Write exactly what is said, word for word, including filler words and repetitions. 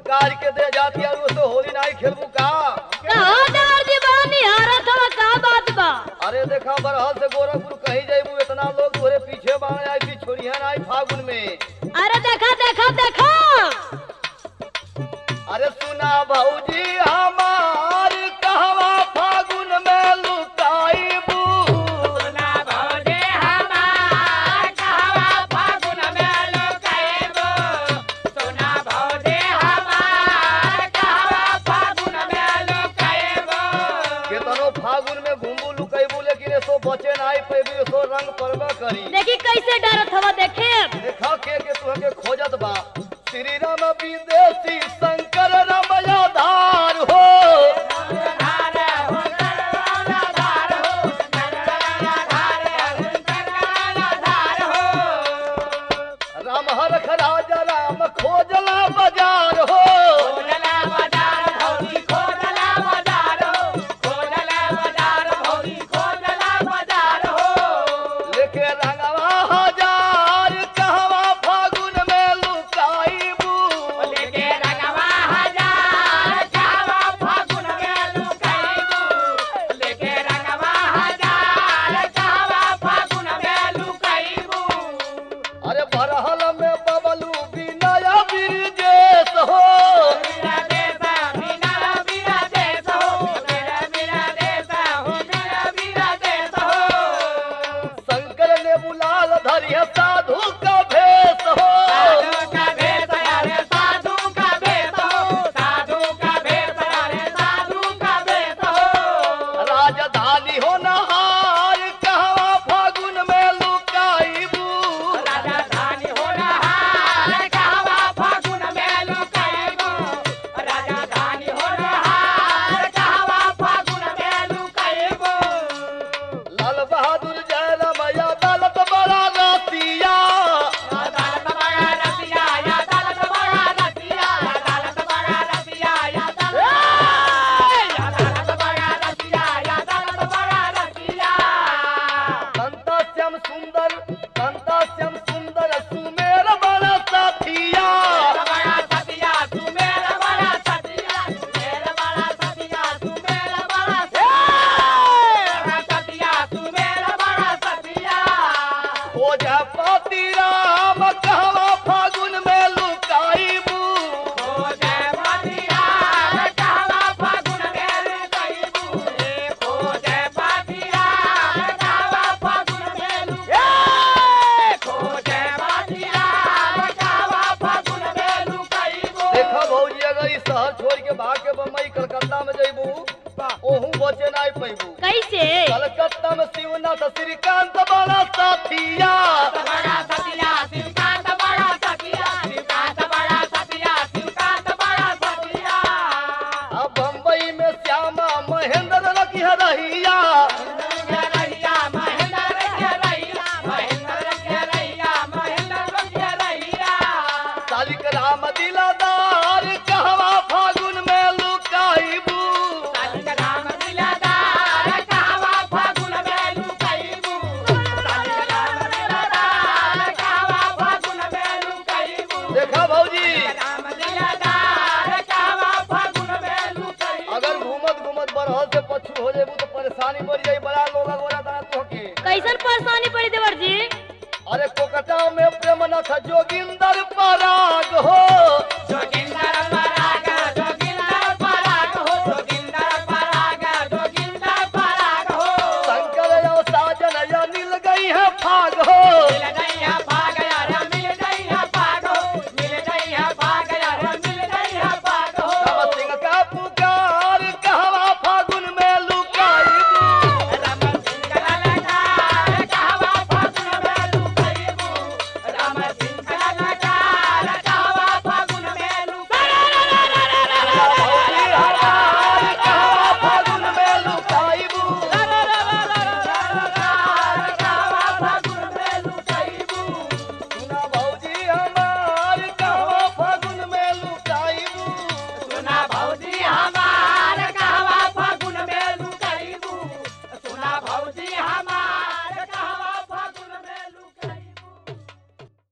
काज के दे जाती है तो होली नहीं खेलबू का कहां देवर जी बानी हारत हो का बात बा। अरे देखा बरहल से गोरखपुर कहीं जाइबू इतना लोग तोरे पीछे बाण आई की छोड़िया आई फागुन में। अरे देखा देखा देखा अरे सुना भौजी हमार कहवा फागुन में लुकाईबू। सुना भौजी हमार कहवा फागुन में लुकाईबू। सुना भौजी हमार कहवा फागुन में लुकाईबू। केतनो फागुन में घूमू लुकाईबू लेकिन ऐसो बचे नहीं पैबू ऐसो रंग परवा करी। देखी कैसे डरत हवा देखे देखा के के तुहके खोजत बा श्री राम विदेशी शंकर रमया धार हो। धार हो धार हो धार हो राम हर खराजा राम खोजला बाजार हो। खोजला बाजार भौजी खोजला बाजार हो। खोजला बाजार भौजी खोजला बाजार हो। लेके रंगवा हजार कहवा फागुन में लुकाईबू। लेके रंगवा हजार कहवा फागुन में लुकाईबू। लेके रंगवा हजार कहवा फागुन में लुकाईबू। अरे बरहल में बबलू बिनया बिरजेश हो। मेरा देश मेरा मेरा देश हो। मेरा मेरा देश हो। मेरा मेरा देश हो। शंकर ने बुलाल धरिया साधु का भेष हो। साधु का भेष अरे साधु का भेष हो। साधु का भेष अरे साधु का भेष हो। राजधानी हो नहार कहवा फागुन में लुकाईबू। राजधानी हो नहार कहवा फागुन में लुकाईबू। राजधानी हो नहार कहवा फागुन में लुकाईबू। लाल बहादुर जय रमैया अदालत बड़ा रसिया। अदालत बड़ा रसिया या अदालत बड़ा रसिया। अदालत बड़ा रसिया या अदालत अदालत बड़ा रसिया या अदालत बड़ा रसिया। संता श्याम सुंदर संता श्याम सुंदर सुमेर बड़ा साथिया। बड़ा सतिया तू मेरा बड़ा सतिया। मेरा बड़ा सतिया तू मेरा बड़ा सतिया। सतिया तू मेरा बड़ा सतिया। हो जा पाती राम कहवा फागुन में लुकाईबू। ओ जय पातिया कहवा फागुन में लुकाईबू। ओ जय पातिया कहवा फागुन में लुकाईबू। ओ जय पातिया कहवा फागुन में लुकाईबू। देखा भौजी अगर इस शहर छोड़ के भाग के बम्बई कलकत्ता में जइबू ओहू बचे नहीं पैबू। कैसे कलकत्ता में शिवनाथ श्रीकांत बड़ा साथिया। बड़ा सतिया शिवका